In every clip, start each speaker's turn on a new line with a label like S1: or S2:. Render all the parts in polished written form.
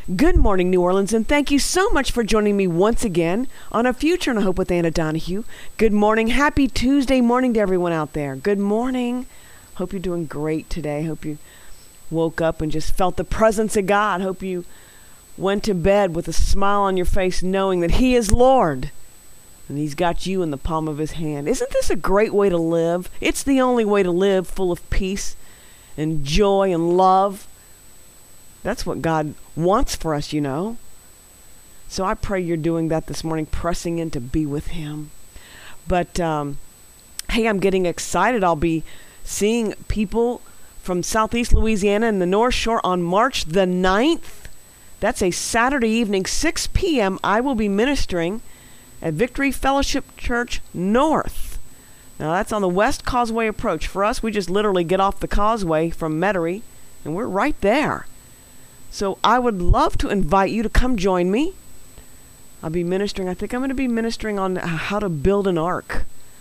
S1: Good morning, New Orleans, and thank you so much for joining me once again on A Future and a Hope with Anna Donahue. Good morning. Happy Tuesday morning to everyone out there. Good morning. Hope you're doing great today. Hope you woke up and just felt the presence of God. Hope you went to bed with a smile on your face knowing that He is Lord and He's got you in the palm of His hand. Isn't this a great way to live? It's the only way to live, full of peace and joy and love. That's what God wants for us, you know. So I pray you're doing that this morning, pressing in to be with Him. But, hey, I'm getting excited. I'll be seeing people from Southeast Louisiana and the North Shore on March the 9th. That's a Saturday evening, 6 p.m. I will be ministering at Victory Fellowship Church North. Now, that's on the West Causeway approach. For us, we just literally get off the causeway from Metairie, and we're right there. So I would love to invite you to come join me. I'll be ministering. I think I'm going to be ministering on how to build an ark.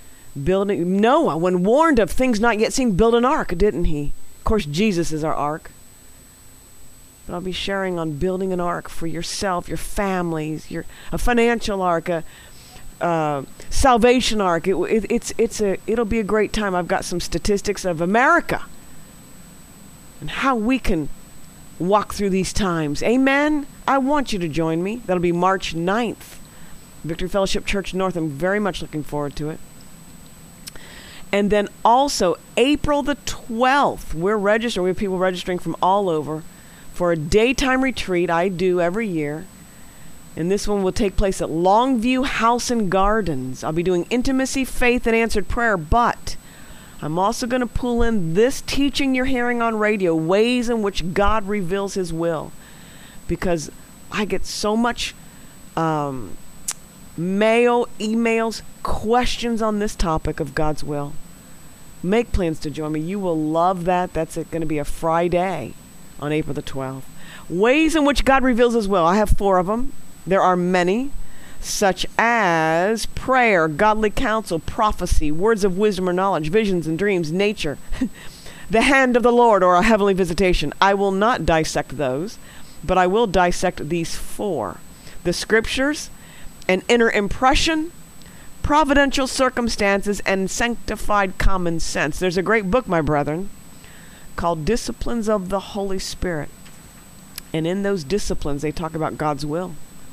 S1: Noah, when warned of things not yet seen, built an ark, didn't he? Of course, Jesus is our ark. But I'll be sharing on building an ark for yourself, your families, a financial ark, a salvation ark. It'll be a great time. I've got some statistics of America and how we can walk through these times. Amen? I want you to join me. That'll be March 9th. Victory Fellowship Church North. I'm very much looking forward to it. And then also April the 12th, we're registering. We have people registering from all over for a daytime retreat I do every year. And this one will take place at Longview House and Gardens. I'll be doing intimacy, faith, and answered prayer, but I'm also going to pull in this teaching you're hearing on radio, ways in which God reveals His will. Because I get so much mail, emails, questions on this topic of God's will. Make plans to join me. You will love that. That's going to be a Friday on April the 12th. Ways in which God reveals His will. I have 4 of them. There are many, such as prayer, godly counsel, prophecy, words of wisdom or knowledge, visions and dreams, nature, the hand of the Lord, or a heavenly visitation. I will not dissect those, but I will dissect these 4. The scriptures, an inner impression, providential circumstances, and sanctified common sense. There's a great book, my brethren, called Disciplines of the Holy Spirit. And in those disciplines, they talk about God's will.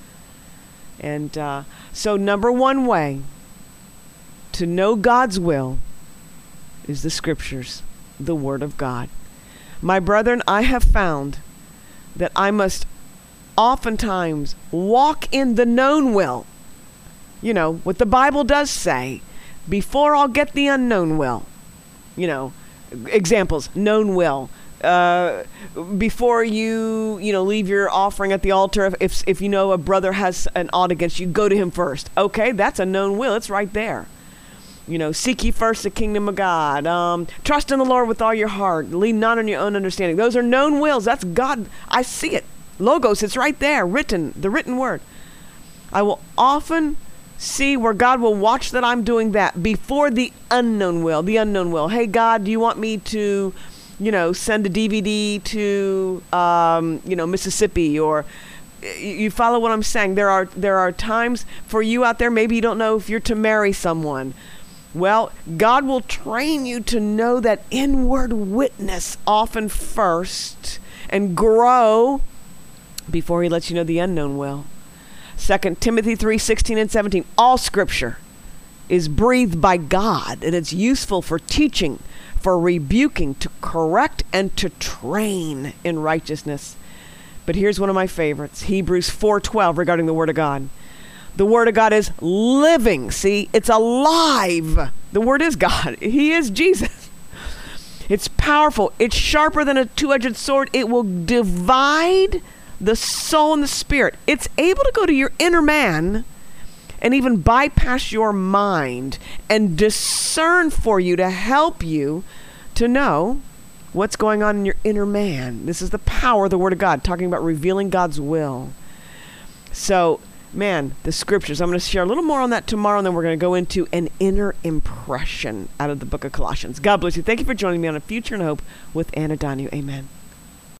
S1: And so number one way to know God's will is the scriptures, the Word of God. My brethren, I have found that I must oftentimes walk in the known will. You know, what the Bible does say, before I'll get the unknown will. You know, examples, known will. Before you leave your offering at the altar, if you know a brother has an ought against you, go to him first. Okay, that's a known will. It's right there. You know, seek ye first the kingdom of God. Trust in the Lord with all your heart. Lean not on your own understanding. Those are known wills. That's God. I see it. Logos, it's right there, written, the written word. I will often see where God will watch that I'm doing that before the unknown will. The unknown will. Hey, God, do you want me to send a DVD to, Mississippi, or you follow what I'm saying? There are times for you out there, maybe you don't know if you're to marry someone. Well, God will train you to know that inward witness often first and grow before He lets you know the unknown will. 2 Timothy 3:16 and 17. All scripture is breathed by God, and it's useful for teaching, for rebuking, to correct, and to train in righteousness. But here's one of my favorites, Hebrews 4:12, regarding the Word of God. The Word of God is living. See, it's alive. The Word is God. He is Jesus. It's powerful. It's sharper than a two-edged sword. It will divide the soul and the spirit. It's able to go to your inner man and even bypass your mind and discern for you to help you to know what's going on in your inner man. This is the power of the Word of God, talking about revealing God's will. So, man, the scriptures, I'm going to share a little more on that tomorrow, and then we're going to go into an inner impression out of the book of Colossians. God bless you. Thank you for joining me on A Future and Hope with Anna Donahue. Amen.